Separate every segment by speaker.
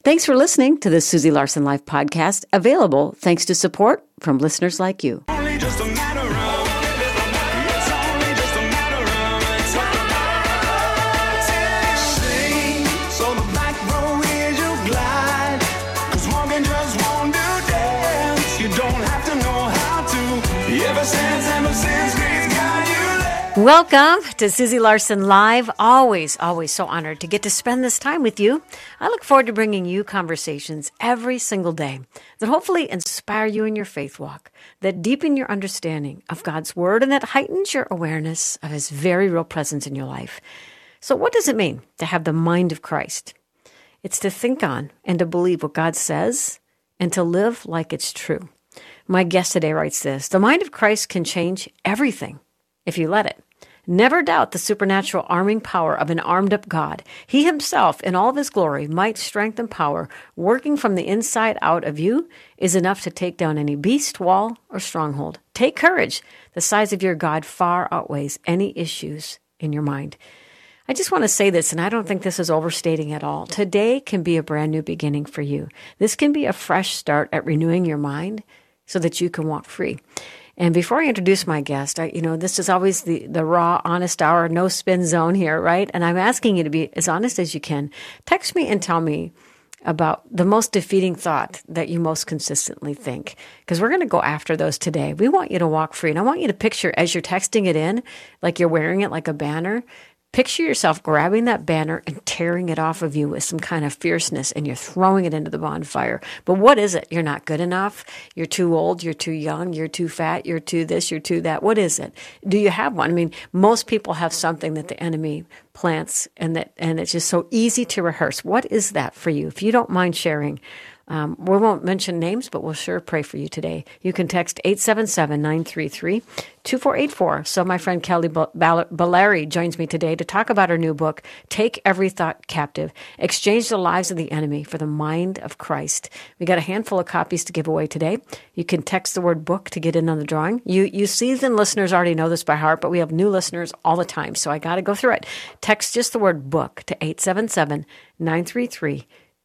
Speaker 1: Thanks for listening to the Susie Larson Life podcast, available thanks to support from listeners like you.
Speaker 2: Only just a matter of, it's only just a matter of, sing, so the back row is your glide, 'cause walking just won't do dance, you don't have to know how to, ever since grace got you there.
Speaker 1: Welcome to Susie Larson Live. Always so honored to get to spend this time with you. I look forward to bringing you conversations every single day that hopefully inspire you in your faith walk, that deepen your understanding of God's Word, and that heightens your awareness of His very real presence in your life. So what does it mean to have the mind of Christ? It's to think on and to believe what God says and to live like it's true. My guest today writes this: the mind of Christ can change everything if you let it. Never doubt the supernatural arming power of an armed-up God. He himself, in all of his glory, might, strength, and power, working from the inside out of you, is enough to take down any beast, wall, or stronghold. Take courage. The size of your God far outweighs any issues in your mind. I just want to say this, and I don't think this is overstating at all. Today can be a brand new beginning for you. This can be a fresh start at renewing your mind so that you can walk free. And before I introduce my guest, this is always the raw, honest hour, no spin zone here, right? And I'm asking you to be as honest as you can. Text me and tell me about the most defeating thought that you most consistently think, because we're going to go after those today. We want you to walk free. And I want you to picture, as you're texting it in, like you're wearing it like a banner, picture yourself grabbing that banner and tearing it off of you with some kind of fierceness, and you're throwing it into the bonfire. But what is it? You're not good enough. You're too old. You're too young. You're too fat. You're too this. You're too that. What is it? Do you have one? I mean, most people have something that the enemy plants, and it's just so easy to rehearse. What is that for you? If you don't mind sharing, we won't mention names, but we'll sure pray for you today. You can text 877-933-2484. So my friend Kelly Bellary joins me today to talk about her new book, Take Every Thought Captive, Exchange the Lives of the Enemy for the Mind of Christ. We got a handful of copies to give away today. You can text the word book to get in on the drawing. You seasoned listeners already know this by heart, but we have new listeners all the time, so I got to go through it. Text just the word book to 877-933-2484.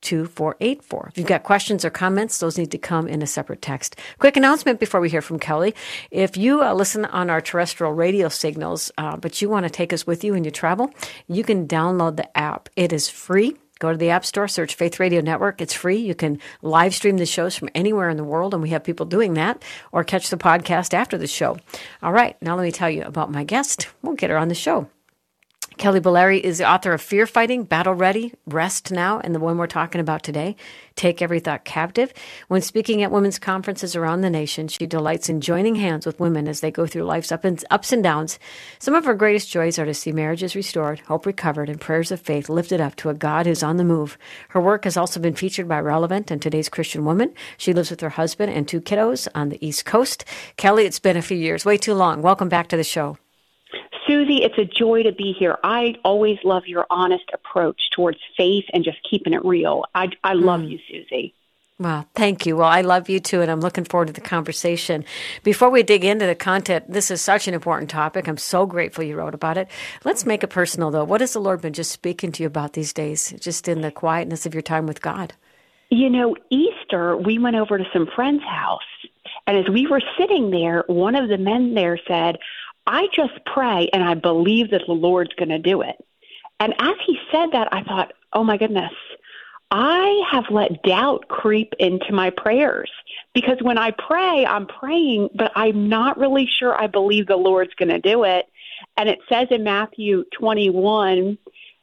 Speaker 1: If you've got questions or comments, those need to come in a separate text. Quick announcement before we hear from Kelly. If you listen on our terrestrial radio signals, but you want to take us with you when you travel, you can download the app. It is free. Go to the App Store, search Faith Radio Network. It's free. You can live stream the shows from anywhere in the world, and we have people doing that, or catch the podcast after the show. All right, now let me tell you about my guest. We'll get her on the show. Kelly Bellary is the author of Fear Fighting, Battle Ready, Rest Now, and the one we're talking about today, Take Every Thought Captive. When speaking at women's conferences around the nation, she delights in joining hands with women as they go through life's ups and downs. Some of her greatest joys are to see marriages restored, hope recovered, and prayers of faith lifted up to a God who's on the move. Her work has also been featured by Relevant and Today's Christian Woman. She lives with her husband and 2 kiddos on the East Coast. Kelly, it's been a few years, way too long. Welcome back to the show.
Speaker 3: Susie, it's a joy to be here. I always love your honest approach towards faith and just keeping it real. I love you, Susie.
Speaker 1: Well, thank you. Well, I love you too, and I'm looking forward to the conversation. Before we dig into the content, this is such an important topic. I'm so grateful you wrote about it. Let's make it personal, though. What has the Lord been just speaking to you about these days, just in the quietness of your time with God?
Speaker 3: You know, Easter, we went over to some friend's house, and as we were sitting there, one of the men there said, I just pray and I believe that the Lord's going to do it. And as he said that, I thought, oh my goodness, I have let doubt creep into my prayers, because when I pray, I'm praying, but I'm not really sure I believe the Lord's going to do it. And it says in Matthew 21,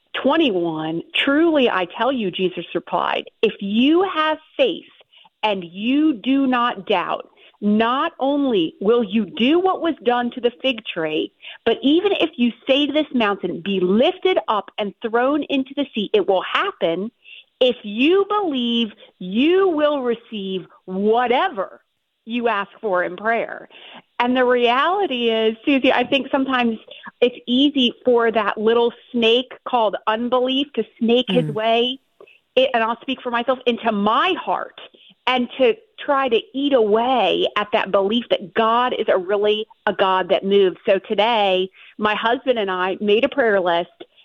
Speaker 3: truly I tell you, Jesus replied, if you have faith and you do not doubt, not only will you do what was done to the fig tree, but even if you say to this mountain, be lifted up and thrown into the sea, it will happen. If you believe, you will receive whatever you ask for in prayer. And the reality is, Susie, I think sometimes it's easy for that little snake called unbelief to snake his way, and I'll speak for myself, into my heart, and to try to eat away at that belief that God is really a God that moves. So today, my husband and I made a prayer list,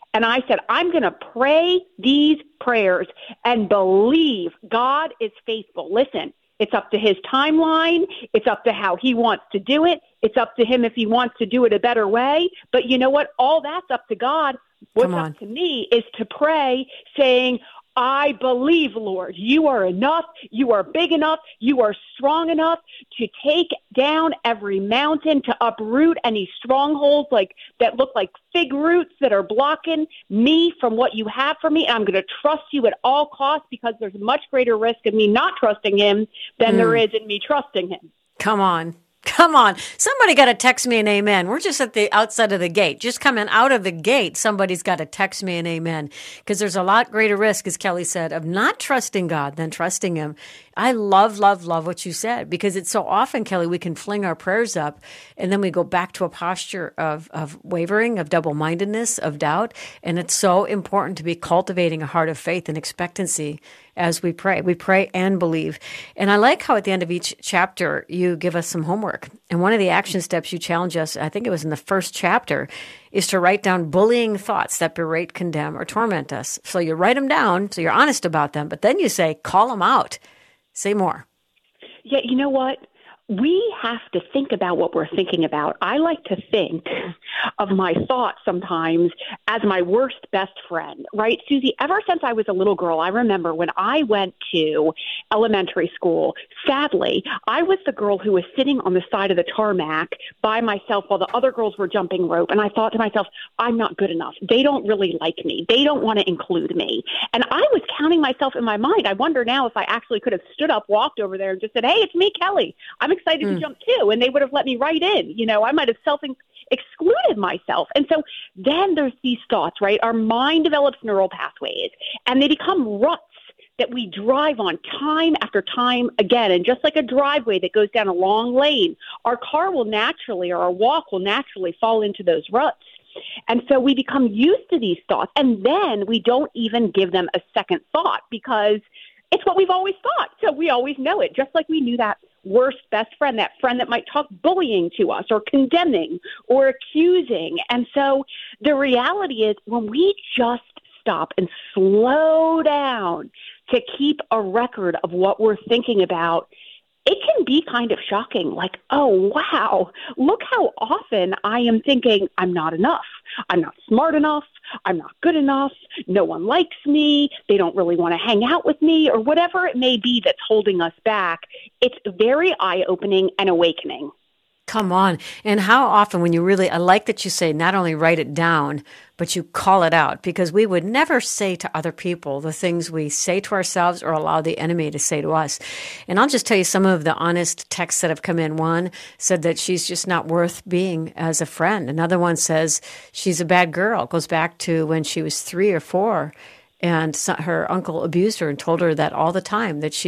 Speaker 3: And I said, I'm going to pray these prayers and believe God is faithful. Listen, it's up to his timeline. It's up to how he wants to do it. It's up to him if he wants to do it a better way. But you know what? All that's up to God. What's up to me is to pray saying, I believe, Lord, you are enough. You are big enough. You are strong enough to take down every mountain, to uproot any strongholds that look like fig roots that are blocking me from what you have for me. And I'm going to trust you at all costs because there's a much greater risk of me not trusting him than there is in me trusting him.
Speaker 1: Come on. Come on. Somebody got to text me an amen. We're just at the outside of the gate. Just coming out of the gate, somebody's got to text me an amen. Because there's a lot greater risk, as Kelly said, of not trusting God than trusting him. I love what you said, because it's so often, Kelly, we can fling our prayers up and then we go back to a posture of wavering, of double-mindedness, of doubt. And it's so important to be cultivating a heart of faith and expectancy as we pray. We pray and believe. And I like how at the end of each chapter, you give us some homework. And one of the action steps you challenge us, I think it was in the first chapter, is to write down bullying thoughts that berate, condemn, or torment us. So you write them down, so you're honest about them, but then you say, call them out. Say more.
Speaker 3: Yeah, you know what? We have to think about what we're thinking about. I like to think of my thoughts sometimes as my worst best friend, right? Susie, ever since I was a little girl, I remember when I went to elementary school, sadly, I was the girl who was sitting on the side of the tarmac by myself while the other girls were jumping rope. And I thought to myself, I'm not good enough. They don't really like me. They don't want to include me. And I was counting myself in my mind. I wonder now if I actually could have stood up, walked over there and just said, hey, it's me, Kelly. I'm excited to jump too. And they would have let me right in. You know, I might have excluded myself. And so then there's these thoughts, right? Our mind develops neural pathways and they become ruts that we drive on time after time again. And just like a driveway that goes down a long lane, our car will naturally, or our walk will naturally fall into those ruts. And so we become used to these thoughts, and then we don't even give them a second thought because it's what we've always thought. So we always know it, just like we knew that worst best friend, that friend that might talk bullying to us or condemning or accusing. And so the reality is when we just stop and slow down to keep a record of what we're thinking about, it can be kind of shocking. Like, oh, wow, look how often I am thinking I'm not enough. I'm not smart enough. I'm not good enough. No one likes me. They don't really want to hang out with me, or whatever it may be that's holding us back. It's very eye-opening and awakening.
Speaker 1: Come on. And how often when you really, I like that you say not only write it down, but you call it out, because we would never say to other people the things we say to ourselves or allow the enemy to say to us. And I'll just tell you some of the honest texts that have come in. One said that she's just not worth being as a friend. Another one says she's a bad girl. It goes back to when she was 3 or 4 and her uncle abused her and told her that all the time, that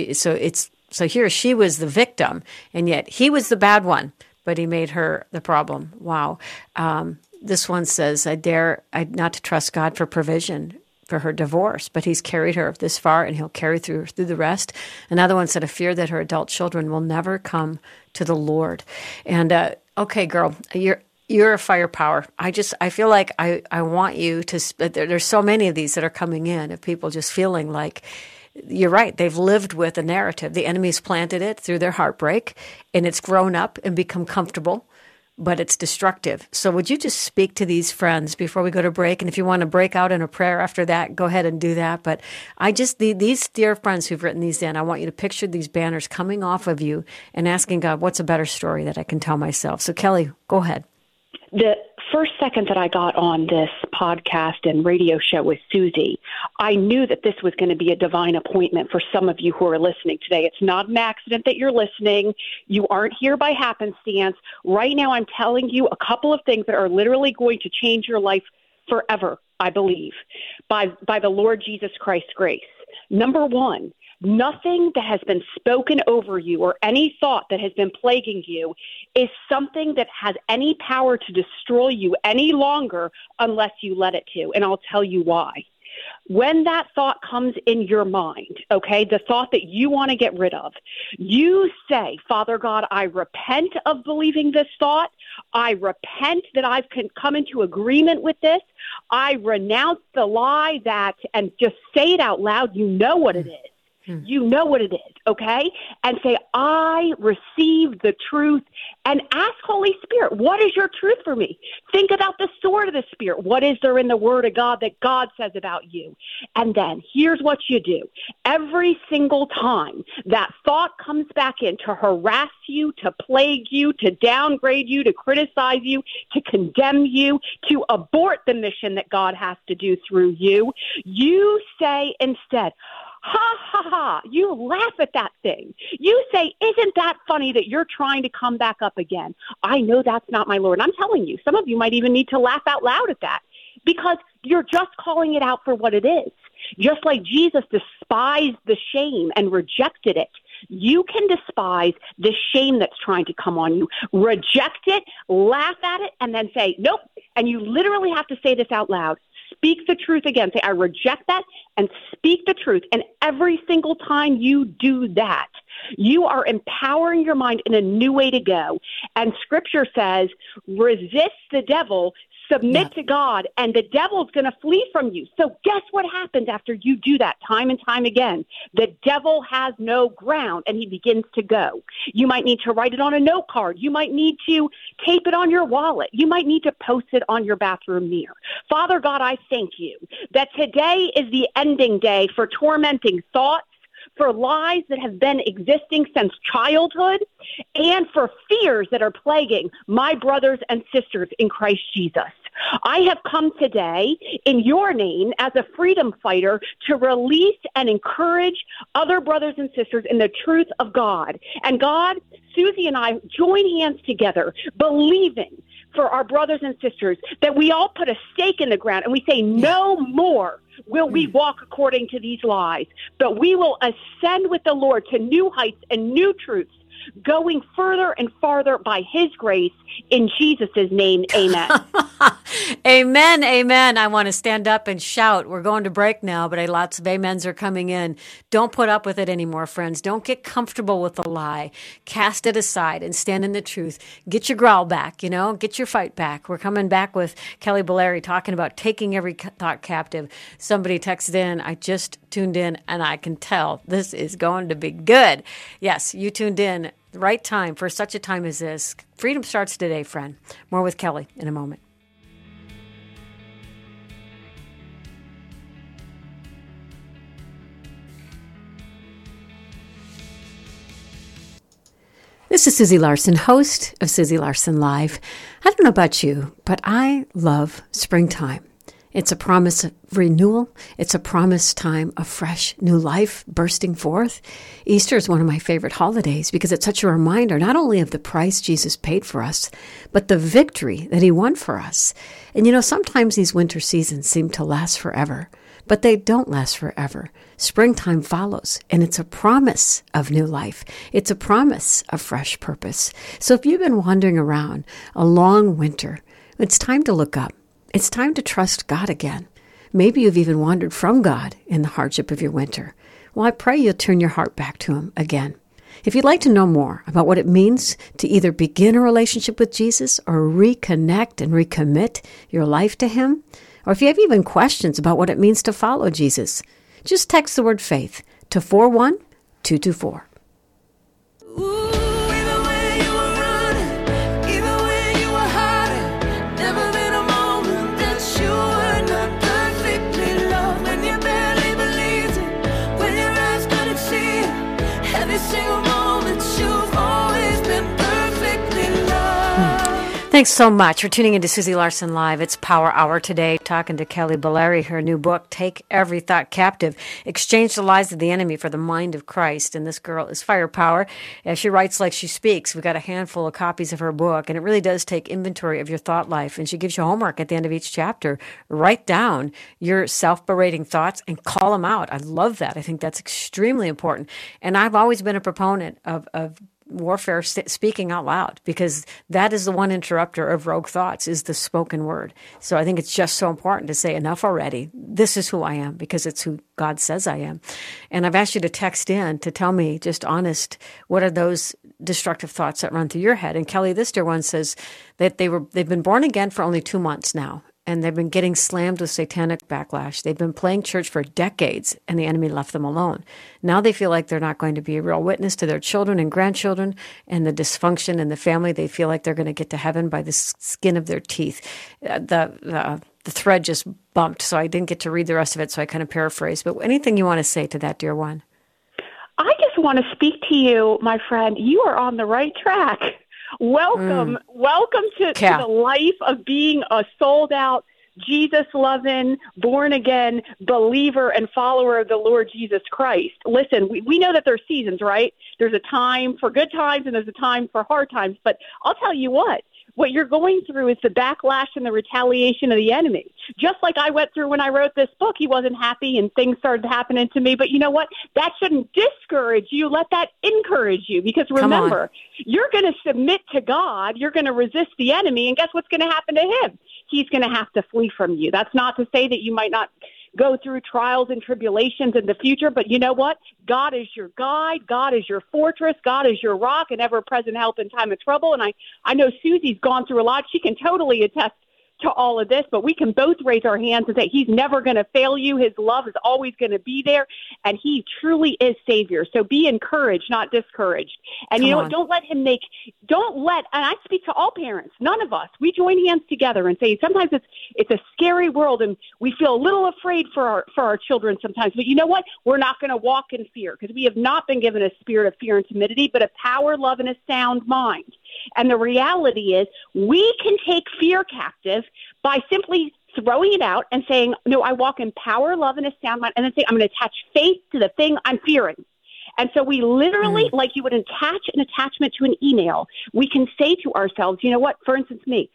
Speaker 1: so here she was the victim and yet he was the bad one. But he made her the problem. Wow. This one says, I dare not to trust God for provision for her divorce, but he's carried her this far and he'll carry through the rest. Another one said, a fear that her adult children will never come to the Lord. And okay, girl, you're a firepower. I feel like I want you to, there's so many of these that are coming in of people just feeling like, you're right. They've lived with a narrative. The enemy's planted it through their heartbreak, and it's grown up and become comfortable, but it's destructive. So would you just speak to these friends before we go to break? And if you want to break out in a prayer after that, go ahead and do that. But these dear friends who've written these in, I want you to picture these banners coming off of you and asking God, what's a better story that I can tell myself? So Kelly, go ahead.
Speaker 3: The first second that I got on this podcast and radio show with Susie, I knew that this was going to be a divine appointment for some of you who are listening today. It's not an accident that you're listening. You aren't here by happenstance. Right now, I'm telling you a couple of things that are literally going to change your life forever, I believe, by the Lord Jesus Christ's grace. Number one, nothing that has been spoken over you or any thought that has been plaguing you is something that has any power to destroy you any longer unless you let it to. And I'll tell you why. When that thought comes in your mind, okay, the thought that you want to get rid of, you say, Father God, I repent of believing this thought. I repent that I've come into agreement with this. I renounce the lie that, and just say it out loud. You know what it is. You know what it is, okay? And say, I receive the truth, and ask Holy Spirit, what is your truth for me? Think about the sword of the Spirit. What is there in the Word of God that God says about you? And then here's what you do. Every single time that thought comes back in to harass you, to plague you, to downgrade you, to criticize you, to condemn you, to abort the mission that God has to do through you, you say instead, ha, ha, ha. You laugh at that thing. You say, isn't that funny that you're trying to come back up again? I know that's not my Lord. And I'm telling you, some of you might even need to laugh out loud at that because you're just calling it out for what it is. Just like Jesus despised the shame and rejected it, you can despise the shame that's trying to come on you. Reject it, laugh at it, and then say, nope. And you literally have to say this out loud. Speak the truth again. Say, I reject that, and speak the truth. And every single time you do that, you are empowering your mind in a new way to go. And Scripture says, resist the devil, submit to God, and the devil's going to flee from you. So guess what happens after you do that time and time again? The devil has no ground, and he begins to go. You might need to write it on a note card. You might need to tape it on your wallet. You might need to post it on your bathroom mirror. Father God, I thank you that today is the ending day for tormenting thoughts, for lies that have been existing since childhood, and for fears that are plaguing my brothers and sisters in Christ Jesus. I have come today in your name as a freedom fighter to release and encourage other brothers and sisters in the truth of God. And God, Susie and I join hands together, believing for our brothers and sisters that we all put a stake in the ground and we say, no more will we walk according to these lies, but we will ascend with the Lord to new heights and new truths, going further and farther by his grace. In Jesus' name, amen.
Speaker 1: Amen, amen. I want to stand up and shout. We're going to break now, but lots of amens are coming in. Don't put up with it anymore, friends. Don't get comfortable with the lie. Cast it aside and stand in the truth. Get your growl back, get your fight back. We're coming back with Kelly Bellary talking about taking every thought captive. Somebody texted in, I just tuned in, and I can tell this is going to be good. Yes, you tuned in. The right time for such a time as this. Freedom starts today, friend. More with Kelly in a moment. This is Susie Larson, host of Susie Larson Live. I don't know about you, but I love springtime. It's a promise of renewal. It's a promise time of fresh new life bursting forth. Easter is one of my favorite holidays because it's such a reminder not only of the price Jesus paid for us, but the victory that he won for us. And sometimes these winter seasons seem to last forever, but they don't last forever. Springtime follows, and it's a promise of new life. It's a promise of fresh purpose. So if you've been wandering around a long winter, it's time to look up. It's time to trust God again. Maybe you've even wandered from God in the hardship of your winter. Well, I pray you'll turn your heart back to him again. If you'd like to know more about what it means to either begin a relationship with Jesus or reconnect and recommit your life to him, or if you have even questions about what it means to follow Jesus, just text the word faith to 41224. Thanks so much for tuning into Susie Larson Live. It's Power Hour today, talking to Kelly Bellary, her new book, Take Every Thought Captive, Exchange the Lies of the Enemy for the Mind of Christ. And this girl is firepower. As she writes like she speaks, we've got a handful of copies of her book, and it really does take inventory of your thought life. And she gives you homework at the end of each chapter. Write down your self-berating thoughts and call them out. I love that. I think that's extremely important. And I've always been a proponent of warfare speaking out loud, because that is the one interrupter of rogue thoughts, is the spoken word. So I think it's just so important to say, enough already. This is who I am, because it's who God says I am. And I've asked you to text in to tell me, just honest, what are those destructive thoughts that run through your head? And Kelly, this dear one, says that they've been born again for only 2 months now, and they've been getting slammed with satanic backlash. They've been playing church for decades, and the enemy left them alone. Now they feel like they're not going to be a real witness to their children and grandchildren, and the dysfunction in the family. They feel like they're going to get to heaven by the skin of their teeth. The thread just bumped, so I didn't get to read the rest of it, so I kind of paraphrased. But anything you want to say to that, dear one?
Speaker 3: I just want to speak to you, my friend. You are on the right track. Welcome to the life of being a sold-out, Jesus-loving, born-again believer and follower of the Lord Jesus Christ. Listen, we know that there's seasons, right? There's a time for good times and there's a time for hard times. But I'll tell you what you're going through is the backlash and the retaliation of the enemy. Just like I went through when I wrote this book. He wasn't happy and things started happening to me. But you know what? That shouldn't discourage you. Let that encourage you. Because remember, you're going to submit to God. You're going to resist the enemy. And guess what's going to happen to him? He's going to have to flee from you. That's not to say that you might not go through trials and tribulations in the future. But you know what? God is your guide. God is your fortress. God is your rock and ever-present help in time of trouble. And I know Susie's gone through a lot. She can totally attest to all of this, but we can both raise our hands and say he's never going to fail you. His love is always going to be there, and he truly is Savior. So be encouraged, not discouraged. And you know what? Don't let, and I speak to all parents, none of us, we join hands together and say sometimes it's a scary world and we feel a little afraid for our children sometimes. But you know what? We're not going to walk in fear, because we have not been given a spirit of fear and timidity, but a power, love, and a sound mind. And the reality is we can take fear captive by simply throwing it out and saying, no, I walk in power, love, and a sound mind, and then say, I'm going to attach faith to the thing I'm fearing. And so we literally, like you would attach an attachment to an email, we can say to ourselves, you know what, for instance, me,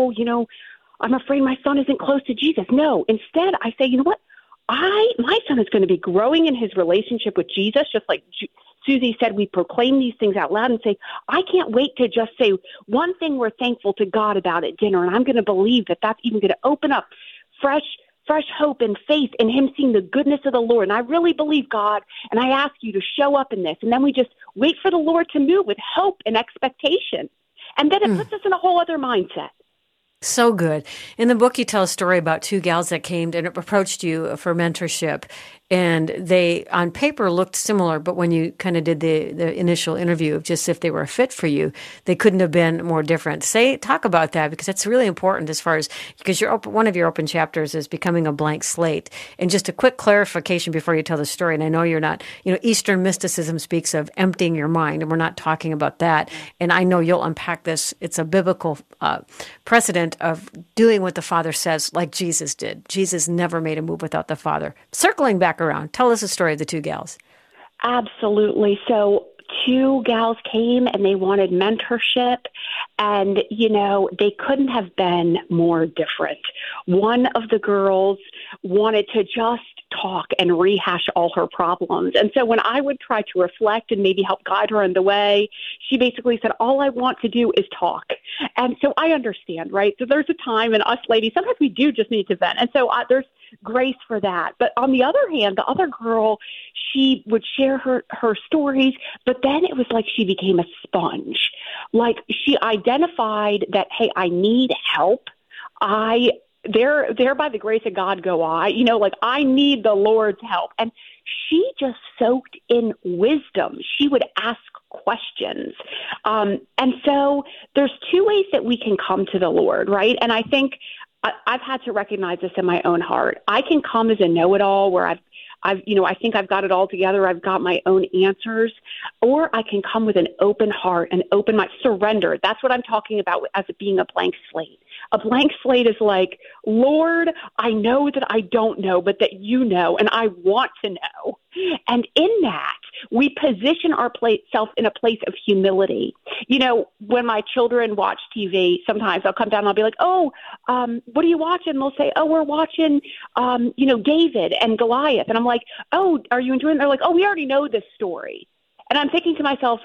Speaker 3: I'm afraid my son isn't close to Jesus. No, instead I say, you know what, my son is going to be growing in his relationship with Jesus, just like Susie said, we proclaim these things out loud and say, I can't wait to just say one thing we're thankful to God about at dinner. And I'm going to believe that that's even going to open up fresh hope and faith in him seeing the goodness of the Lord. And I really believe, God, and I ask you to show up in this. And then we just wait for the Lord to move with hope and expectation. And then it puts us in a whole other mindset.
Speaker 1: So good. In the book, you tell a story about 2 gals that came and approached you for mentorship. And they, on paper, looked similar, but when you kind of did the initial interview of just if they were a fit for you, they couldn't have been more different. Talk about that, because it's really important as far as, because one of your open chapters is becoming a blank slate. And just a quick clarification before you tell the story, and I know you're not, Eastern mysticism speaks of emptying your mind, and we're not talking about that. And I know you'll unpack this. It's a biblical precedent of doing what the Father says, like Jesus did. Jesus never made a move without the Father. Circling back around, tell us the story of the 2 gals.
Speaker 3: Absolutely. So 2 gals came and they wanted mentorship, and, they couldn't have been more different. One of the girls wanted to just talk and rehash all her problems. And so when I would try to reflect and maybe help guide her in the way, she basically said, all I want to do is talk. And so I understand, right? So there's a time, and us ladies, sometimes we do just need to vent. And so there's grace for that. But on the other hand, the other girl, she would share her stories, but then it was like she became a sponge. Like she identified that, hey, I need help. There by the grace of God go I, I need the Lord's help. And she just soaked in wisdom. She would ask questions. And so there's 2 ways that we can come to the Lord, right? And I think I've had to recognize this in my own heart. I can come as a know-it-all where I think I've got it all together. I've got my own answers. Or I can come with an open heart, an open mind, surrender. That's what I'm talking about as it being a blank slate. A blank slate is like, Lord, I know that I don't know, but that you know, and I want to know. And in that, we position ourselves in a place of humility. When my children watch TV, sometimes I'll come down and I'll be like, what are you watching? And they'll say, we're watching, David and Goliath. And I'm like, are you enjoying it? They're like, we already know this story. And I'm thinking to myself,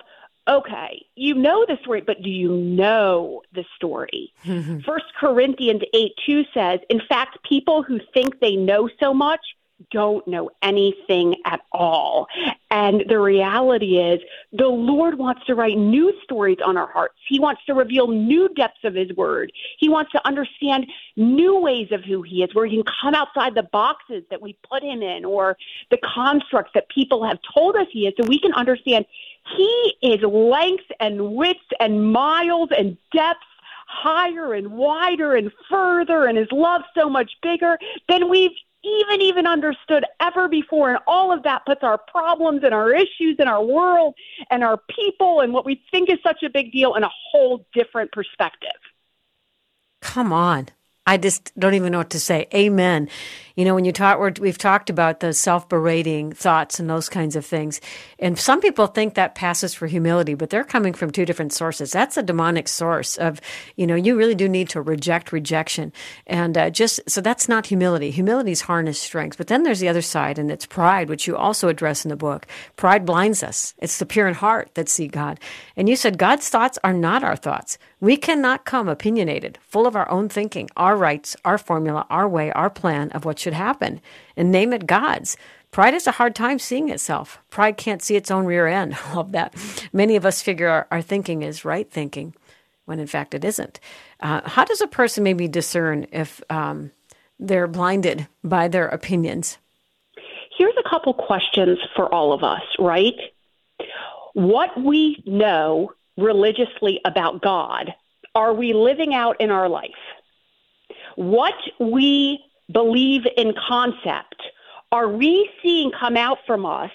Speaker 3: okay, you know the story, but do you know the story? 1 Corinthians 8:2 says, in fact, people who think they know so much don't know anything at all. And the reality is the Lord wants to write new stories on our hearts. He wants to reveal new depths of his word. He wants to understand new ways of who he is, where he can come outside the boxes that we put him in or the constructs that people have told us he is, so we can understand he is lengths and widths and miles and depths higher and wider and further, and his love so much bigger than we've even understood ever before. And all of that puts our problems and our issues and our world and our people and what we think is such a big deal in a whole different perspective.
Speaker 1: Come on. I just don't even know what to say. Amen. You know, when we've talked about the self-berating thoughts and those kinds of things. And some people think that passes for humility, but they're coming from two different sources. That's a demonic source of, you really do need to reject rejection. And so that's not humility. Humility is harness strength. But then there's the other side, and it's pride, which you also address in the book. Pride blinds us. It's the pure in heart that see God. And you said God's thoughts are not our thoughts. We cannot come opinionated, full of our own thinking, our rights, our formula, our way, our plan of what should happen, and name it God's. Pride has a hard time seeing itself. Pride can't see its own rear end. I love that. Many of us figure our thinking is right thinking, when in fact it isn't. How does a person maybe discern if they're blinded by their opinions?
Speaker 3: Here's a couple questions for all of us, right? What we know religiously about God, are we living out in our life? What we believe in concept, are we seeing come out from us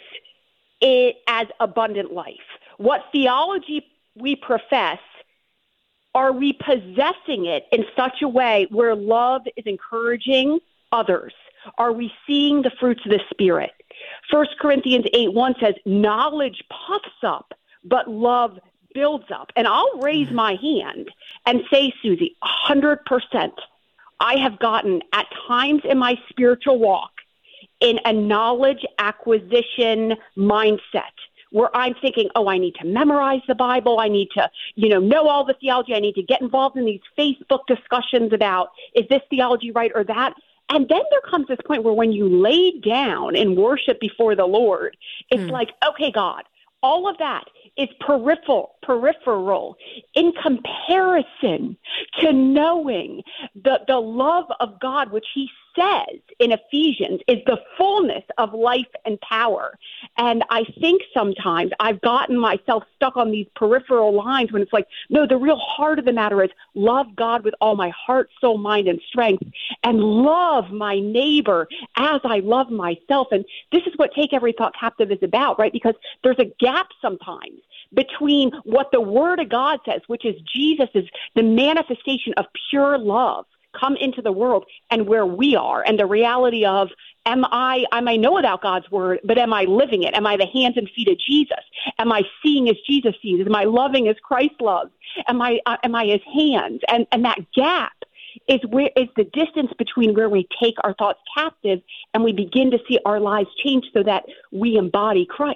Speaker 3: as abundant life? What theology we profess, are we possessing it in such a way where love is encouraging others? Are we seeing the fruits of the Spirit? 1 Corinthians 8:1 says, knowledge puffs up, but love builds up. And I'll raise my hand and say, Susie, 100%. I have gotten at times in my spiritual walk in a knowledge acquisition mindset where I'm thinking, oh, I need to memorize the Bible. I need to, know all the theology. I need to get involved in these Facebook discussions about, is this theology right or that? And then there comes this point where when you lay down in worship before the Lord, it's like, okay, God, all of that is peripheral in comparison to knowing the love of God, which he says in Ephesians is the fullness of life and power. And I think sometimes I've gotten myself stuck on these peripheral lines when it's like, no, the real heart of the matter is love God with all my heart, soul, mind, and strength, and love my neighbor as I love myself. And this is what Take Every Thought Captive is about, right? Because there's a gap sometimes between what the Word of God says, which is Jesus is the manifestation of pure love come into the world, and where we are, and the reality of, I may know about God's word, but am I living it? Am I the hands and feet of Jesus? Am I seeing as Jesus sees? Am I loving as Christ loves? Am I his hands? And that gap is the distance between where we take our thoughts captive and we begin to see our lives change so that we embody Christ.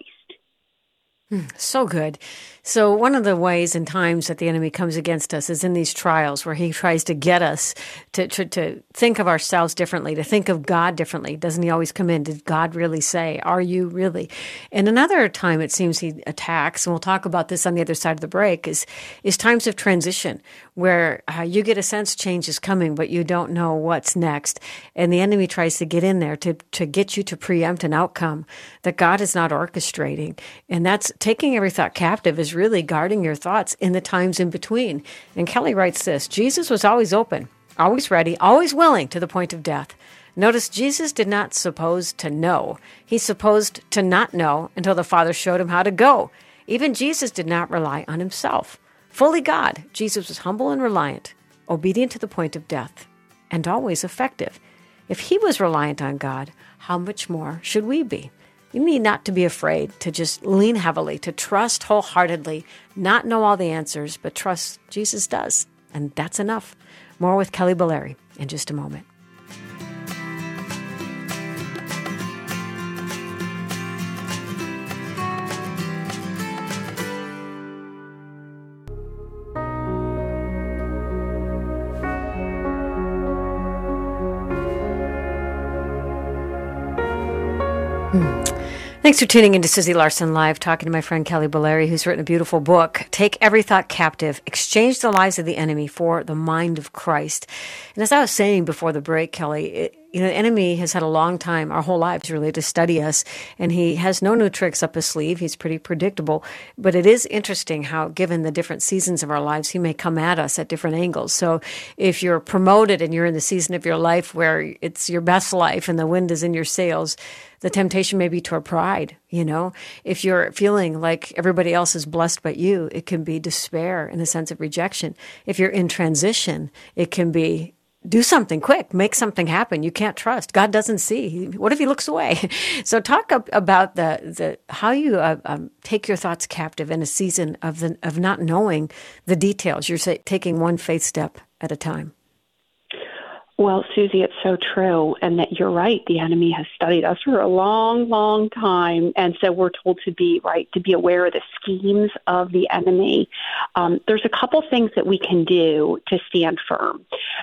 Speaker 1: So good. So one of the ways and times that the enemy comes against us is in these trials where he tries to get us to think of ourselves differently, to think of God differently. Doesn't he always come in? Did God really say? Are you really? And another time it seems he attacks, and we'll talk about this on the other side of the break, is times of transition where you get a sense change is coming, but you don't know what's next. And the enemy tries to get in there to get you to preempt an outcome that God is not orchestrating. And that's taking every thought captive is really guarding your thoughts in the times in between. And Kelly writes this, Jesus was always open, always ready, always willing to the point of death. Notice Jesus did not suppose to know. He supposed to not know until the Father showed him how to go. Even Jesus did not rely on himself. Fully God, Jesus was humble and reliant, obedient to the point of death, and always effective. If he was reliant on God, how much more should we be? You need not to be afraid, to just lean heavily, to trust wholeheartedly, not know all the answers, but trust Jesus does. And that's enough. More with Kelly Bellary in just a moment. Thanks for tuning in to Susie Larson Live, talking to my friend Kelly Boleri, who's written a beautiful book, Take Every Thought Captive, Exchange the Lies of the Enemy for the Mind of Christ. And as I was saying before the break, Kelly, the enemy has had a long time, our whole lives really, to study us, and he has no new tricks up his sleeve. He's pretty predictable, but it is interesting how, given the different seasons of our lives, he may come at us at different angles. So if you're promoted and you're in the season of your life where it's your best life and the wind is in your sails, the temptation may be toward pride, If you're feeling like everybody else is blessed but you, it can be despair and a sense of rejection. If you're in transition, it can be do something quick, make something happen. You can't trust. God doesn't see. What if he looks away? So talk about the how you take your thoughts captive in a season of not knowing the details. You're taking one faith step at a time.
Speaker 3: Well, Susie, it's so true, and that you're right. The enemy has studied us for a long, long time, and so we're told to be aware of the schemes of the enemy. There's a couple things that we can do to stand firm.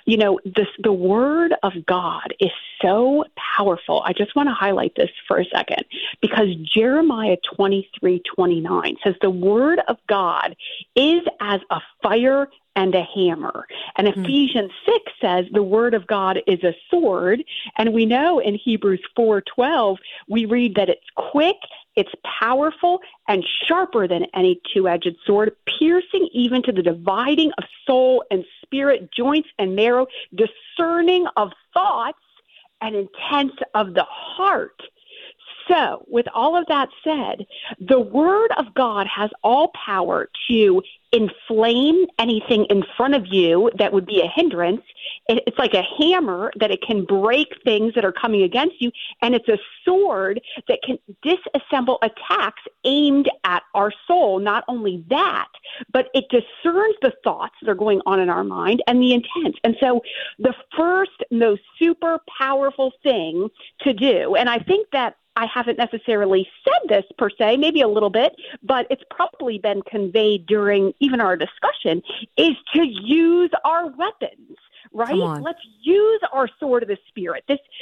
Speaker 3: The Word of God is so powerful. I just want to highlight this for a second, because Jeremiah 23:29 says the Word of God is as a fire and a hammer. And Ephesians 6 says the Word of God is a sword. And we know in Hebrews 4:12, we read that it's quick, it's powerful, and sharper than any two-edged sword, piercing even to the dividing of soul and spirit, joints and marrow, discerning of thoughts and intents of the heart. So, with all of that said, the Word of God has all power to inflame anything in front of you that would be a hindrance. It's like a hammer that it can break things that are coming against you, and it's a sword that can disassemble attacks aimed at our soul. Not only that, but it discerns the thoughts that are going on in our mind and the intent. And so the first most super powerful thing to do, and I think that I haven't necessarily said this per se, maybe a little bit, but it's probably been conveyed during even our discussion, is to use our weapons, right? Let's use our sword of the Spirit.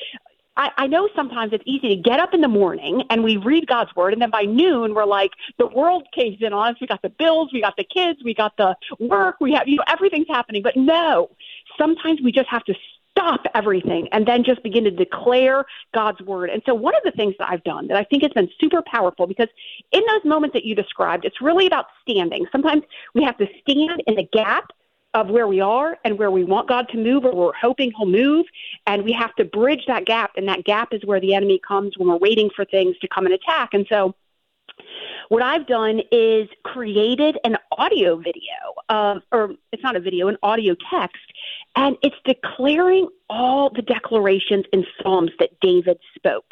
Speaker 3: I know sometimes it's easy to get up in the morning and we read God's Word, and then by noon we're like, the world caves in on us. We got the bills, we got the kids, we got the work, we have, everything's happening. But no, sometimes we just have to stop everything and then just begin to declare God's Word. And so one of the things that I've done that I think has been super powerful, because in those moments that you described, it's really about standing. Sometimes we have to stand in the gap of where we are and where we want God to move, or we're hoping he'll move, and we have to bridge that gap, and that gap is where the enemy comes when we're waiting for things to come and attack. And so what I've done is created an audio video, or it's not a video, an audio text, and it's declaring all the declarations in Psalms that David spoke.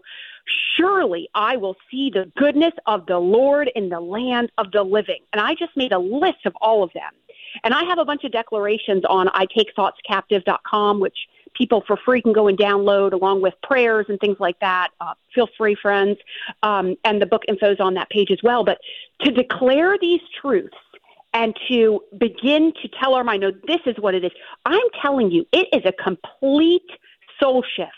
Speaker 3: Surely I will see the goodness of the Lord in the land of the living. And I just made a list of all of them. And I have a bunch of declarations on itakethoughtscaptive.com, which people for free can go and download, along with prayers and things like that. Feel free, friends. And the book info is on that page as well. But to declare these truths and to begin to tell our mind, no, this is what it is. I'm telling you, it is a complete soul shift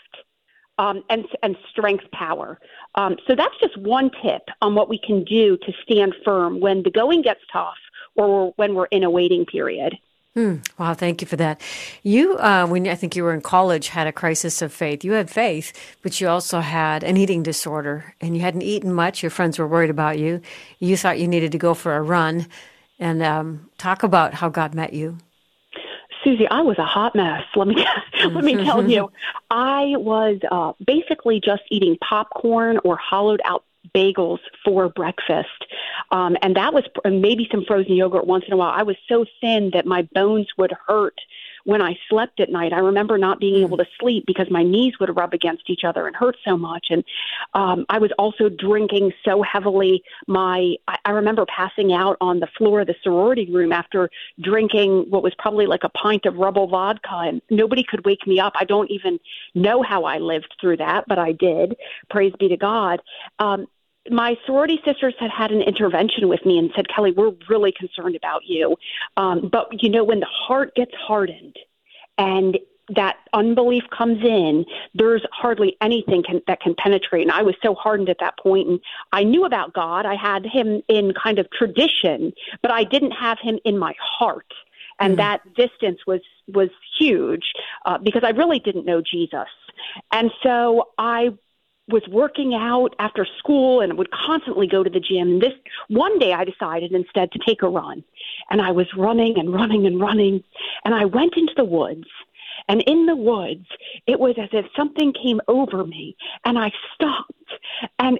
Speaker 3: and strength power. So that's just one tip on what we can do to stand firm when the going gets tough or when we're in a waiting period.
Speaker 1: Wow, thank you for that. You, when I think you were in college, had a crisis of faith. You had faith, but you also had an eating disorder, and you hadn't eaten much. Your friends were worried about you. You thought you needed to go for a run. And talk about how God met you.
Speaker 3: Susie, I was a hot mess. Let me tell you. I was basically just eating popcorn or hollowed out bagels for breakfast. And that was maybe some frozen yogurt once in a while. I was so thin that my bones would hurt when I slept at night. I remember not being able to sleep because my knees would rub against each other and hurt so much. And I was also drinking so heavily. I remember passing out on the floor of the sorority room after drinking what was probably like a pint of Rebel vodka, and nobody could wake me up. I don't even know how I lived through that, but I did. Praise be to God. My sorority sisters had an intervention with me and said, Kelly, we're really concerned about you. But, when the heart gets hardened and that unbelief comes in, there's hardly anything that can penetrate. And I was so hardened at that point. And I knew about God. I had him in kind of tradition, but I didn't have him in my heart. And that distance was huge because I really didn't know Jesus. And so I was working out after school and would constantly go to the gym. And this one day I decided instead to take a run. And I was running and running and running. And I went into the woods. And in the woods, it was as if something came over me and I stopped. And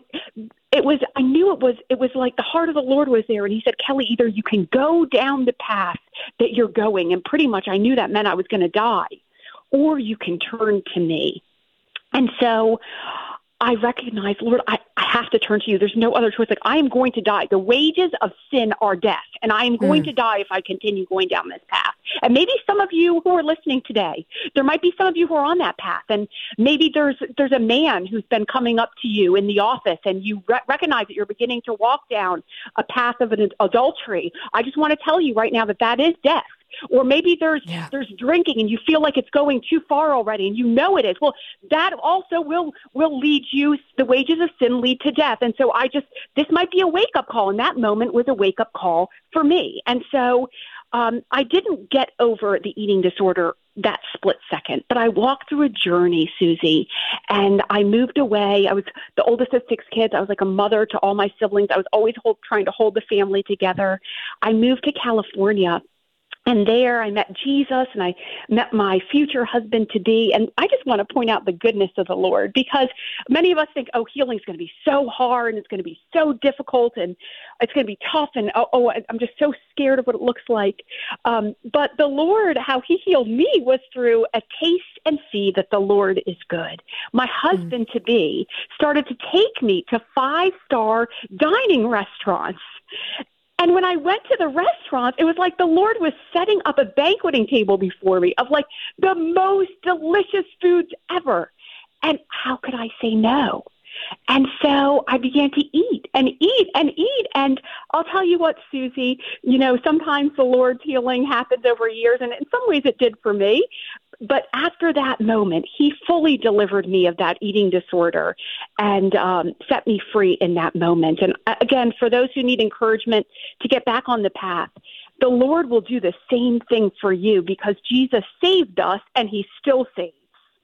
Speaker 3: I knew it was like the heart of the Lord was there. And he said, Kelly, either you can go down the path that you're going. And pretty much I knew that meant I was going to die, or you can turn to me. And so I recognized, Lord, I have to turn to you. There's no other choice. Like, I am going to die. The wages of sin are death, and I am going to die if I continue going down this path. And maybe some of you who are listening today, there might be some of you who are on that path, and maybe there's a man who's been coming up to you in the office, and you recognize that you're beginning to walk down a path of an adultery. I just want to tell you right now that is death. Or maybe there's drinking and you feel like it's going too far already and you know it is. Well, that also will lead you. The wages of sin lead to death. And so this might be a wake-up call. And that moment was a wake-up call for me. And so I didn't get over the eating disorder that split second, but I walked through a journey, Susie, and I moved away. I was the oldest of 6 kids. I was like a mother to all my siblings. I was always trying to hold the family together. I moved to California. And there I met Jesus, and I met my future husband-to-be. And I just want to point out the goodness of the Lord, because many of us think, healing is going to be so hard, and it's going to be so difficult, and it's going to be tough, and I'm just so scared of what it looks like. But the Lord, how he healed me was through a taste and see that the Lord is good. My husband-to-be started to take me to 5-star dining restaurants. And when I went to the restaurants, it was like the Lord was setting up a banqueting table before me of like the most delicious foods ever. And how could I say no? And so I began to eat and eat and eat. And I'll tell you what, Susie, sometimes the Lord's healing happens over years, and in some ways it did for me. But after that moment, he fully delivered me of that eating disorder and set me free in that moment. And again, for those who need encouragement to get back on the path, the Lord will do the same thing for you, because Jesus saved us and he still saves.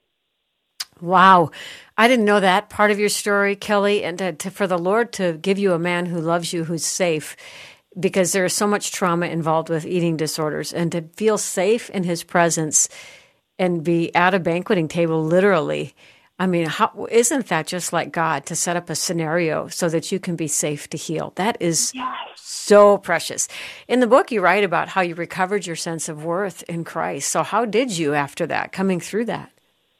Speaker 1: Wow. I didn't know that part of your story, Kelly, and for the Lord to give you a man who loves you, who's safe, because there is so much trauma involved with eating disorders, and to feel safe in his presence and be at a banqueting table, literally. I mean, isn't that just like God, to set up a scenario so that you can be safe to heal? That is so precious. In the book, you write about how you recovered your sense of worth in Christ. So how did you after that, coming through that?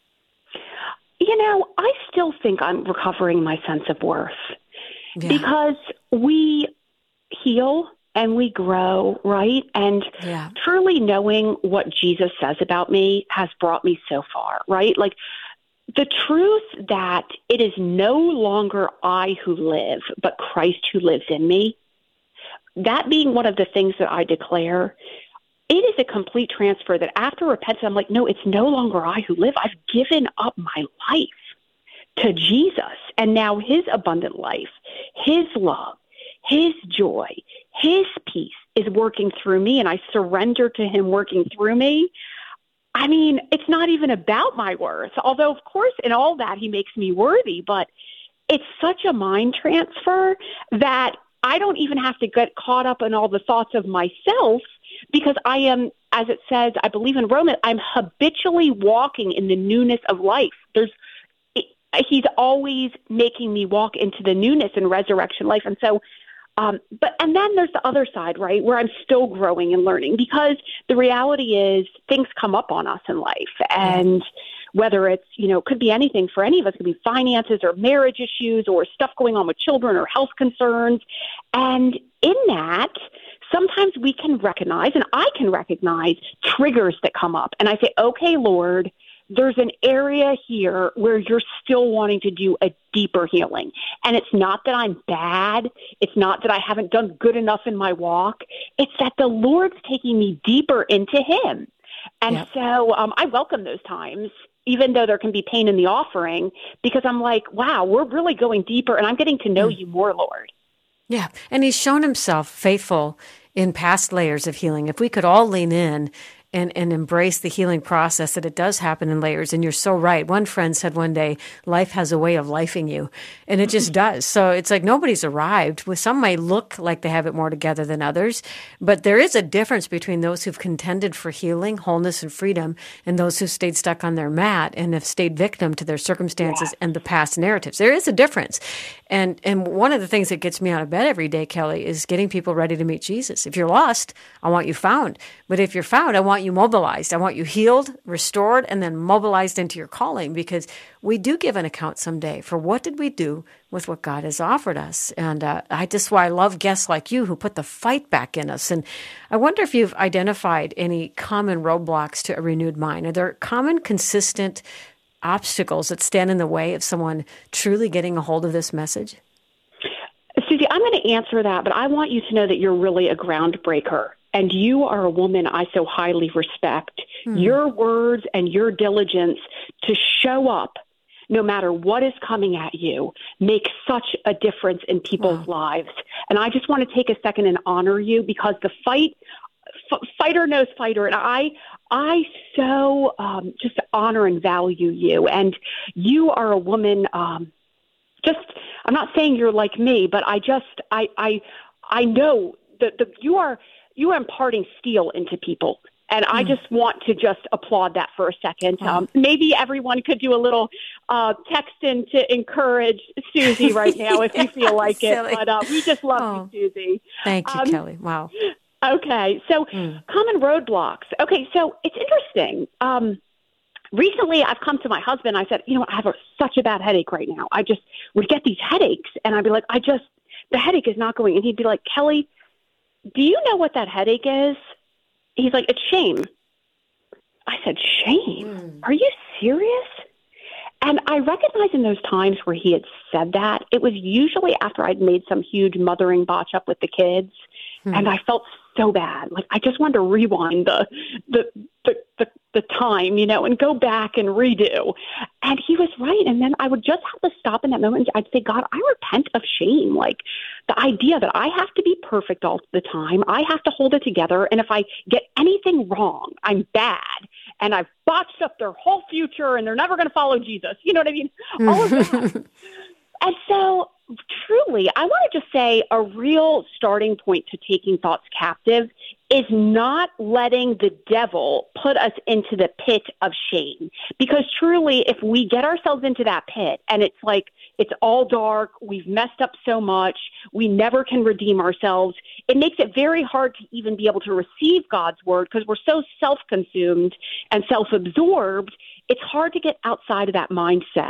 Speaker 3: I still think I'm recovering my sense of worth because we heal and we grow, right? And truly knowing what Jesus says about me has brought me so far, right? Like the truth that it is no longer I who live, but Christ who lives in me, that being one of the things that I declare, it is a complete transfer that after repentance, I'm like, no, it's no longer I who live. I've given up my life to Jesus. And now his abundant life, his love, his joy, his peace is working through me, and I surrender to him working through me. I mean, it's not even about my worth, although, of course, in all that, he makes me worthy. But it's such a mind transfer that I don't even have to get caught up in all the thoughts of myself, because I am, as it says, I believe in Romans, I'm habitually walking in the newness of life. He's always making me walk into the newness and resurrection life. And so, and then there's the other side, right, where I'm still growing and learning, because the reality is things come up on us in life. And whether it's, could be anything for any of us, it could be finances or marriage issues or stuff going on with children or health concerns. And in that, sometimes we can recognize, and I can recognize, triggers that come up. And I say, okay, Lord, there's an area here where you're still wanting to do a deeper healing. And it's not that I'm bad. It's not that I haven't done good enough in my walk. It's that the Lord's taking me deeper into him. And so I welcome those times, even though there can be pain in the offering, because I'm like, wow, we're really going deeper, and I'm getting to know you more, Lord.
Speaker 1: Yeah. And he's shown himself faithful in past layers of healing. If we could all lean in and embrace the healing process, that it does happen in layers. And you're so right. One friend said one day, life has a way of lifing you. And it just does. So it's like nobody's arrived. Some may look like they have it more together than others, but there is a difference between those who've contended for healing, wholeness, and freedom, and those who've stayed stuck on their mat and have stayed victim to their circumstances and the past narratives. There is a difference. And one of the things that gets me out of bed every day, Kelly, is getting people ready to meet Jesus. If you're lost, I want you found. But if you're found, I want you mobilized. I want you healed, restored, and then mobilized into your calling, because we do give an account someday for what did we do with what God has offered us. And that's why I love guests like you who put the fight back in us. And I wonder if you've identified any common roadblocks to a renewed mind. Are there common, consistent obstacles that stand in the way of someone truly getting a hold of this message?
Speaker 3: Susie, I'm going to answer that, but I want you to know that you're really a groundbreaker. And you are a woman I so highly respect. Your words and your diligence to show up no matter what is coming at you make such a difference in people's lives. And I just want to take a second and honor you, because the fighter knows fighter. And I so just honor and value you. And you are a woman, I'm not saying you're like me, but I know that you are imparting steel into people. And I just want to just applaud that for a second. Maybe everyone could do a little text in to encourage Susie right now if you feel like it. But we just love you, Susie.
Speaker 1: Thank you, Kelly. Wow.
Speaker 3: Okay. So common roadblocks. Okay. So it's interesting. Recently, I've come to my husband. I said, I have such a bad headache right now. I just would get these headaches. And I'd be like, the headache is not going. And he'd be like, Kelly, do you know what that headache is? He's like, it's shame. I said, shame? Are you serious? And I recognized in those times where he had said that, it was usually after I'd made some huge mothering botch up with the kids. And I felt so bad. Like, I just wanted to rewind the time, and go back and redo. And he was right. And then I would just have to stop in that moment. I'd say, God, I repent of shame. Like the idea that I have to be perfect all the time. I have to hold it together. And if I get anything wrong, I'm bad. And I've botched up their whole future and they're never going to follow Jesus. You know what I mean? All of that. And so truly, I want to just say a real starting point to taking thoughts captive is not letting the devil put us into the pit of shame. Because truly, if we get ourselves into that pit and it's like, it's all dark, we've messed up so much, we never can redeem ourselves, it makes it very hard to even be able to receive God's word because we're so self-consumed and self-absorbed. It's hard to get outside of that mindset.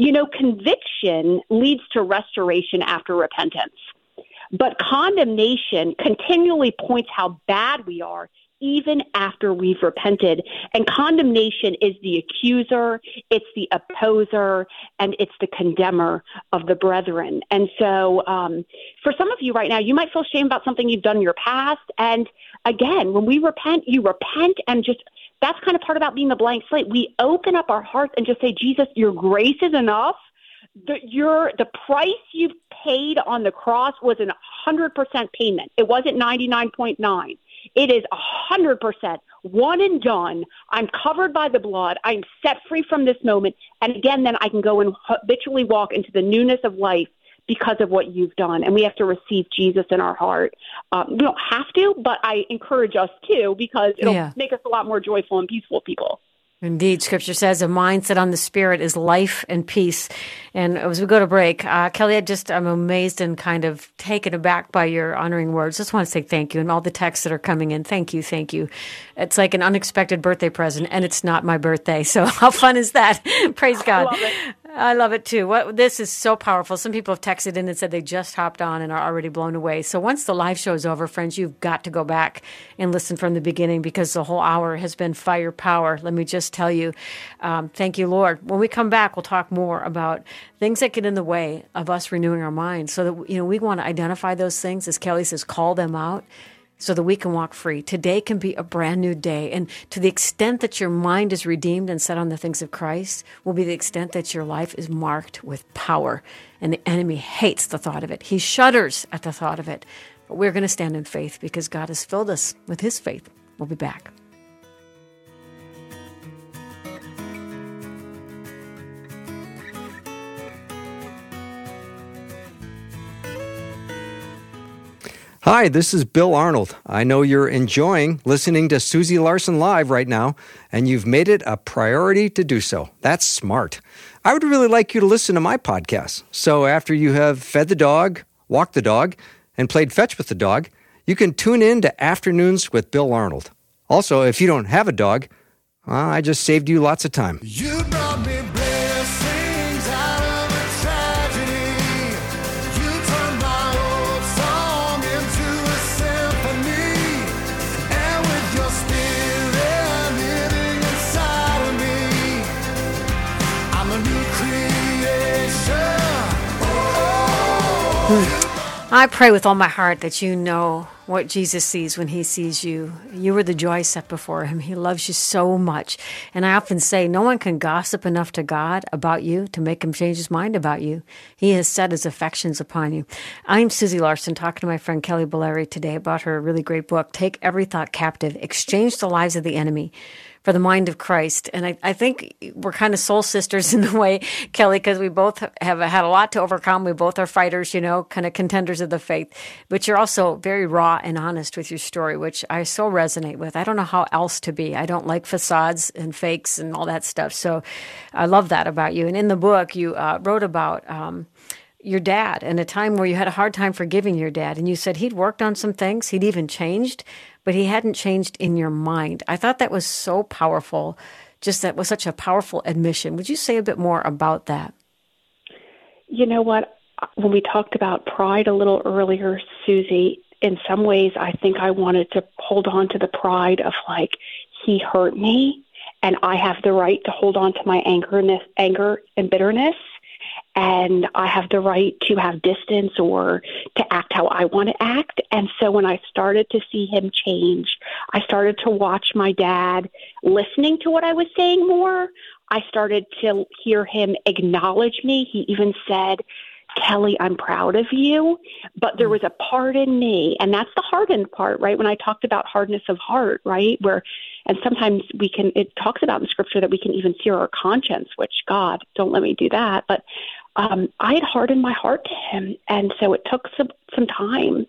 Speaker 3: Conviction leads to restoration after repentance. But condemnation continually points how bad we are even after we've repented. And condemnation is the accuser, it's the opposer, and it's the condemner of the brethren. And so for some of you right now, you might feel shame about something you've done in your past. And again, when we repent, you repent, and just that's kind of part about being the blank slate. We open up our hearts and just say, Jesus, your grace is enough. The price you've paid on the cross was 100% payment. It wasn't 99.9. It is 100%, one and done. I'm covered by the blood. I'm set free from this moment. And again, then I can go and habitually walk into the newness of life because of what you've done. And we have to receive Jesus in our heart. We don't have to, but I encourage us to, because it'll make us a lot more joyful and peaceful people.
Speaker 1: Indeed, Scripture says a mindset on the Spirit is life and peace. And as we go to break, Kelly, I'm amazed and kind of taken aback by your honoring words. Just want to say thank you, and all the texts that are coming in. Thank you, thank you. It's like an unexpected birthday present, and it's not my birthday. So how fun is that? Praise God.
Speaker 3: I love it.
Speaker 1: I love it too. This is so powerful. Some people have texted in and said they just hopped on and are already blown away. So once the live show is over, friends, you've got to go back and listen from the beginning, because the whole hour has been firepower. Let me just tell you, thank you, Lord. When we come back, we'll talk more about things that get in the way of us renewing our minds, so that we want to identify those things, as Kelly says, call them out. so that we can walk free. Today can be a brand new day. And to the extent that your mind is redeemed and set on the things of Christ will be the extent that your life is marked with power. And the enemy hates the thought of it. He shudders at the thought of it. But we're going to stand in faith because God has filled us with his faith. We'll be back.
Speaker 4: Hi, this is Bill Arnold. I know you're enjoying listening to Susie Larson Live right now, and you've made it a priority to do so. That's smart. I would really like you to listen to my podcast. So after you have fed the dog, walked the dog, and played fetch with the dog, you can tune in to Afternoons with Bill Arnold. Also, if you don't have a dog, I just saved you lots of time.
Speaker 2: You brought me blessings out of a tragedy. You turned my old song into a symphony. And with your spirit living inside of me, I'm a new creation.
Speaker 1: I pray with all my heart that you know what Jesus sees when he sees you. You are the joy set before him. He loves you so much. And I often say, no one can gossip enough to God about you to make him change his mind about you. He has set his affections upon you. I'm Susie Larson, talking to my friend Kelly Bolleri today about her really great book, Take Every Thought Captive, Exchange the Lives of the Enemy for the Mind of Christ. And I think we're kind of soul sisters in the way, Kelly, because we both have had a lot to overcome. We both are fighters, kind of contenders of the faith. But you're also very raw and honest with your story, which I so resonate with. I don't know how else to be. I don't like facades and fakes and all that stuff. So I love that about you. And in the book, you wrote about your dad and a time where you had a hard time forgiving your dad. And you said he'd worked on some things. He'd even changed, but he hadn't changed in your mind. I thought that was so powerful. Just that was such a powerful admission. Would you say a bit more about that?
Speaker 3: You know what? When we talked about pride a little earlier, Susie, in some ways I think I wanted to hold on to the pride of he hurt me and I have the right to hold on to my anger and bitterness. And I have the right to have distance or to act how I want to act. And so when I started to see him change, I started to watch my dad listening to what I was saying more. I started to hear him acknowledge me. He even said, Kelly, I'm proud of you. But there was a part in me, and that's the hardened part, right? When I talked about hardness of heart, right? And sometimes it talks about in scripture that we can even sear our conscience, which God, don't let me do that. But I had hardened my heart to him. And so it took some time.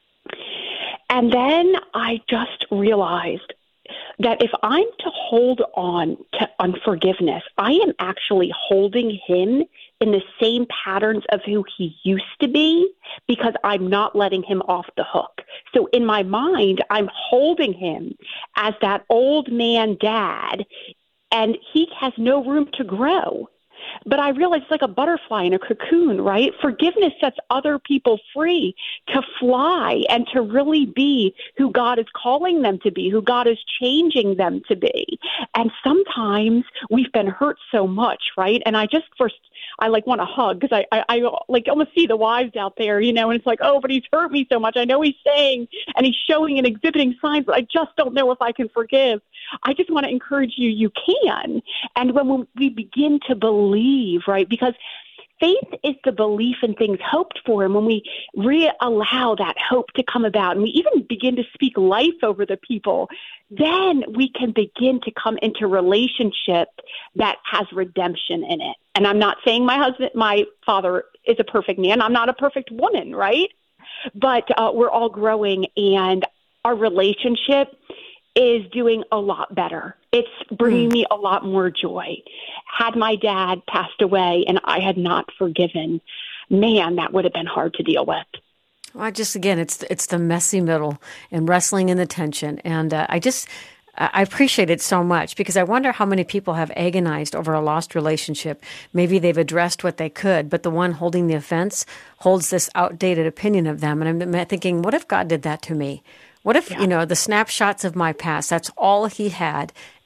Speaker 3: And then I just realized that if I'm to hold on to unforgiveness, I am actually holding him in the same patterns of who he used to be because I'm not letting him off the hook. So in my mind, I'm holding him as that old man dad, and he has no room to grow. But I realize it's like a butterfly in a cocoon, right? Forgiveness sets other people free to fly and to really be who God is calling them to be, who God is changing them to be. And sometimes we've been hurt so much, right? And I want to hug because I almost see the wives out there, and it's like, oh, but he's hurt me so much. I know he's saying and he's showing and exhibiting signs, but I just don't know if I can forgive. I just want to encourage you, you can. And when we begin to believe, right, because faith is the belief in things hoped for. And when we allow that hope to come about and we even begin to speak life over the people, then we can begin to come into relationship that has redemption in it. And I'm not saying my father is a perfect man. I'm not a perfect woman, right? But we're all growing, and our relationship is doing a lot better. It's bringing me a lot more joy. Had my dad passed away and I had not forgiven, man, that would have been hard to deal with.
Speaker 1: Well, it's the messy middle and wrestling in the tension. And I appreciate it so much because I wonder how many people have agonized over a lost relationship. Maybe they've addressed what they could, but the one holding the offense holds this outdated opinion of them. And I'm thinking, what if God did that to me? What if, the snapshots of my past, that's all he had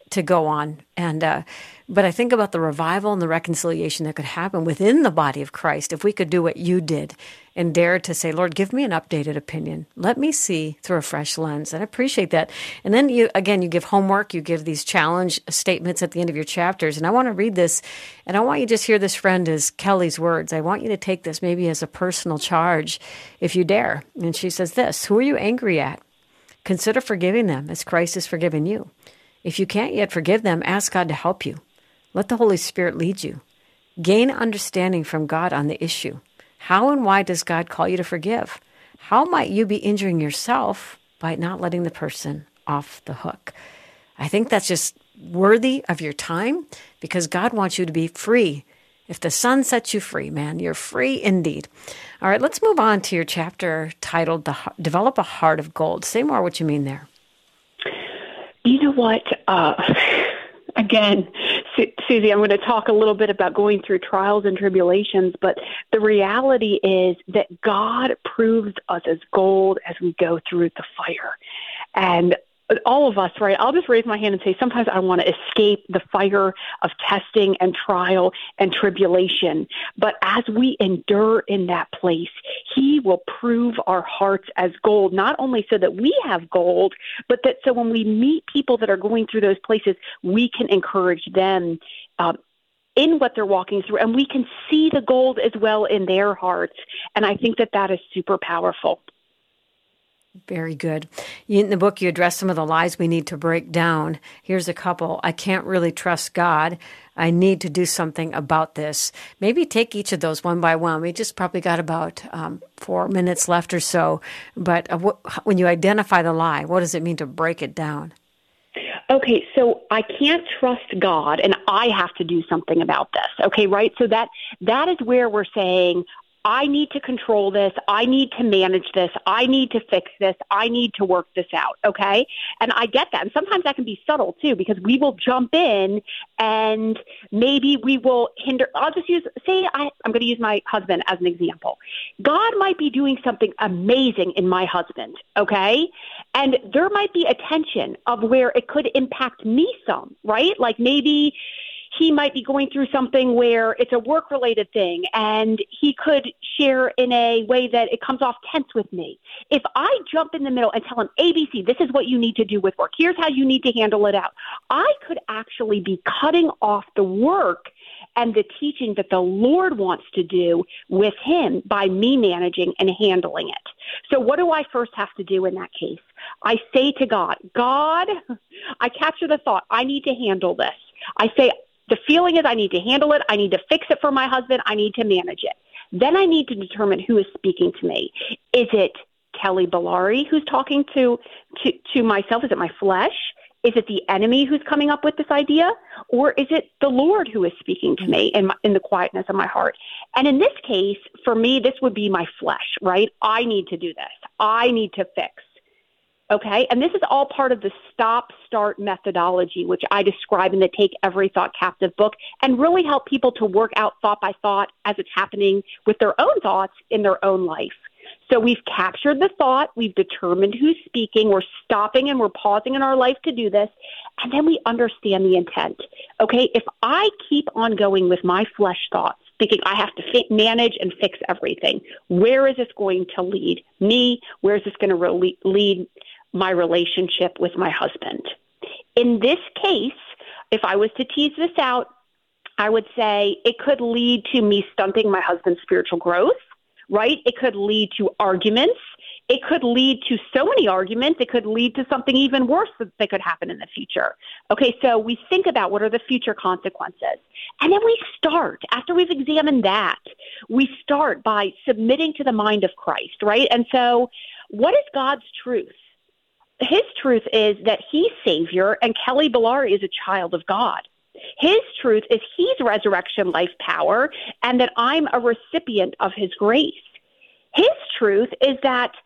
Speaker 1: to go on. And but I think about the revival and the reconciliation that could happen within the body of Christ if we could do what you did and dare to say, Lord, give me an updated opinion. Let me see through a fresh lens. And I appreciate that. And then you give homework, you give these challenge statements at the end of your chapters. And I want to read this, and I want you to just hear this friend as Kelly's words. I want you to take this maybe as a personal charge if you dare. And she says this: who are you angry at? Consider forgiving them as Christ has forgiven you. If you can't yet forgive them, ask God to help you. Let the Holy Spirit lead you. Gain understanding from God on the issue. How and why does God call you to forgive? How might you be injuring yourself by not letting the person off the hook? I think that's just worthy of your time because God wants you to be free. If the Son sets you free, man, you're free indeed. All right, let's move on to your chapter titled Develop a Heart of Gold. Say more what you mean there.
Speaker 3: You know what? Again, Susie, I'm going to talk a little bit about going through trials and tribulations, but the reality is that God proves us as gold as we go through the fire. And all of us, right? I'll just raise my hand and say, sometimes I want to escape the fire of testing and trial and tribulation. But as we endure in that place, He will prove our hearts as gold, not only so that we have gold, but that so when we meet people that are going through those places, we can encourage them in what they're walking through, and we can see the gold as well in their hearts. And I think that is super powerful.
Speaker 1: Very good. In the book, you address some of the lies we need to break down. Here's a couple. I can't really trust God. I need to do something about this. Maybe take each of those one by one. We just probably got about 4 minutes left or so. But when you identify the lie, what does it mean to break it down?
Speaker 3: Okay, so I can't trust God, and I have to do something about this. Okay, right? So that is where we're saying, I need to control this. I need to manage this. I need to fix this. I need to work this out. Okay. And I get that. And sometimes that can be subtle too, because we will jump in and maybe we will hinder. I'll just I'm going to use my husband as an example. God might be doing something amazing in my husband. Okay. And there might be a tension of where it could impact me some, right? Like maybe he might be going through something where it's a work-related thing, and he could share in a way that it comes off tense with me. If I jump in the middle and tell him, ABC, this is what you need to do with work. Here's how you need to handle it out. I could actually be cutting off the work and the teaching that the Lord wants to do with him by me managing and handling it. So what do I first have to do in that case? I say to God, I capture the thought, I need to handle this. I say, the feeling is I need to handle it. I need to fix it for my husband. I need to manage it. Then I need to determine who is speaking to me. Is it Kelly Bellari who's talking to myself? Is it my flesh? Is it the enemy who's coming up with this idea? Or is it the Lord who is speaking to me in the quietness of my heart? And in this case, for me, this would be my flesh, right? I need to do this. I need to fix. Okay, and this is all part of the stop-start methodology, which I describe in the Take Every Thought Captive book, and really help people to work out thought by thought as it's happening with their own thoughts in their own life. So we've captured the thought, we've determined who's speaking, we're stopping and we're pausing in our life to do this, and then we understand the intent. Okay, if I keep on going with my flesh thoughts, thinking I have to manage and fix everything, where is this going to lead me? Where is this going to lead my relationship with my husband? In this case, if I was to tease this out, I would say it could lead to me stunting my husband's spiritual growth, right? It could lead to arguments. It could lead to so many arguments. It could lead to something even worse that could happen in the future. Okay, so we think about what are the future consequences. And then we start, after we've examined that, we start by submitting to the mind of Christ, right? And so what is God's truth? His truth is that he's Savior and Kelly Bellari is a child of God. His truth is he's resurrection life power and that I'm a recipient of his grace. His truth is that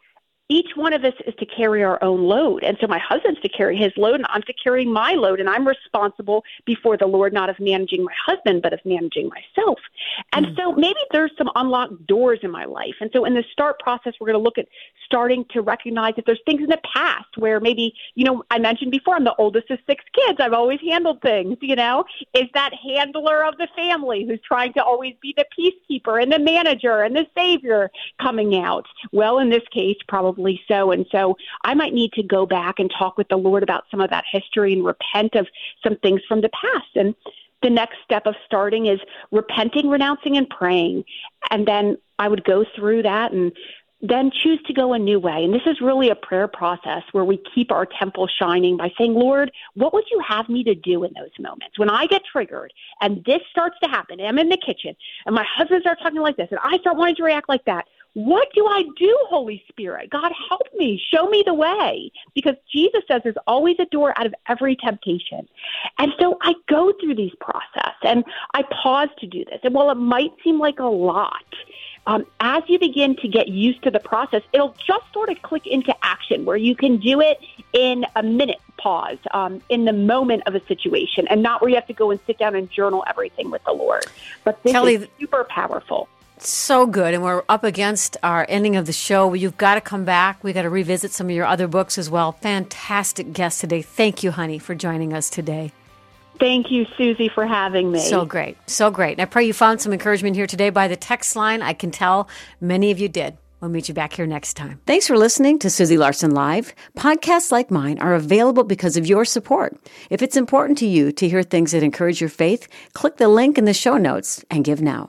Speaker 3: each one of us is to carry our own load. And so my husband's to carry his load, and I'm to carry my load. And I'm responsible before the Lord, not of managing my husband, but of managing myself. And so maybe there's some unlocked doors in my life. And so in the start process, we're going to look at starting to recognize if there's things in the past where maybe, I mentioned before, I'm the oldest of 6 kids. I've always handled things, Is that handler of the family who's trying to always be the peacekeeper and the manager and the savior coming out? Well, in this case, probably so. And so I might need to go back and talk with the Lord about some of that history and repent of some things from the past. And the next step of starting is repenting, renouncing, and praying. And then I would go through that and then choose to go a new way. And this is really a prayer process where we keep our temple shining by saying, Lord, what would you have me to do in those moments? When I get triggered and this starts to happen, I'm in the kitchen and my husband starts talking like this and I start wanting to react like that. What do I do, Holy Spirit? God, help me. Show me the way. Because Jesus says there's always a door out of every temptation. And so I go through these process and I pause to do this. And while it might seem like a lot, as you begin to get used to the process, it'll just sort of click into action where you can do it in a minute pause, in the moment of a situation, and not where you have to go and sit down and journal everything with the Lord. But this is super powerful.
Speaker 1: So good. And we're up against our ending of the show. You've got to come back. We got to revisit some of your other books as well. Fantastic guest today. Thank you, honey, for joining us today.
Speaker 3: Thank you, Susie, for having me.
Speaker 1: So great. So great. And I pray you found some encouragement here today by the text line. I can tell many of you did. We'll meet you back here next time. Thanks for listening to Susie Larson Live. Podcasts like mine are available because of your support. If it's important to you to hear things that encourage your faith, click the link in the show notes and give now.